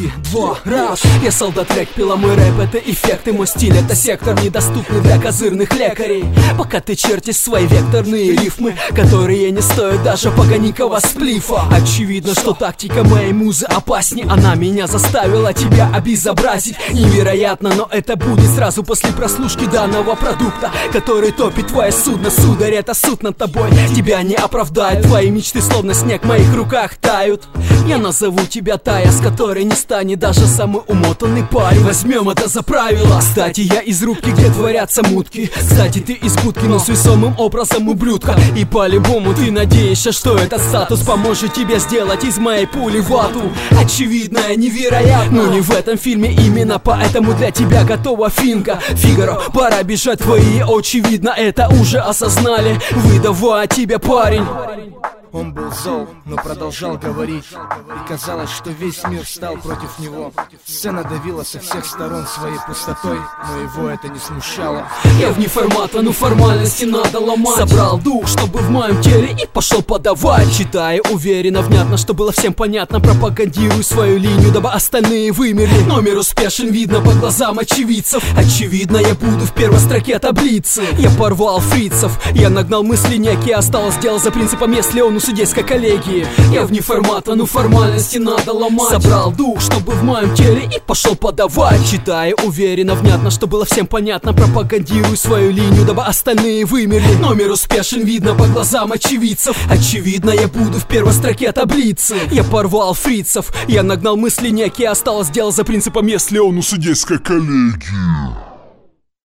3, 2, раз. Я солдат рэп, пила мой рэп, это эффект и мой стиль. Это сектор, недоступный для козырных лекарей. Пока ты чертишь свои векторные рифмы, которые не стоят даже поганикова сплифа. Очевидно, что тактика моей музы опаснее. Она меня заставила тебя обезобразить. Невероятно, но это будет сразу после прослушки данного продукта, который топит твое судно. Сударь, это суд над тобой, тебя не оправдает. Твои мечты словно снег в моих руках тают. Я назову тебя Тая, с которой не станет даже самый умотанный парень. Возьмем это за правило. Кстати, я из рубки, где творятся мутки. Кстати, ты из будки, но с весомым образом ублюдка. И по-любому ты надеешься, что этот статус поможет тебе сделать из моей пули вату. Очевидно, невероятно, но не в этом фильме. Именно поэтому для тебя готова финка. Фигаро, пора бежать, твои очевидно это уже осознали. Выдавая тебе, парень. Он был зол, но продолжал говорить. И казалось, что весь мир стал против него. Сцена давила со всех сторон своей пустотой, но его это не смущало. Я вне формата, но формальности надо ломать. Собрал дух, чтобы в моем теле, и пошел подавать. Читая уверенно, внятно, что было всем понятно. Пропагандирую свою линию, дабы остальные вымерли. Номер успешен, видно по глазам очевидцев. Очевидно, я буду в первой строке таблицы. Я порвал фрицев, я нагнал мысли некие. Осталось дело за принципом, если он у судейской коллегии. Я вне формата, но формальности надо ломать. Собрал дух, чтобы в моем теле, и пошел подавать. Читая уверенно, внятно, что было всем понятно. Пропагандирую свою линию, дабы остальные вымерли. Номер успешен, видно по глазам очевидцев. Очевидно, я буду в первой строке таблицы. Я порвал фрицев, я нагнал мысли некие. Осталось дело за принципом, если он у судейской коллегии.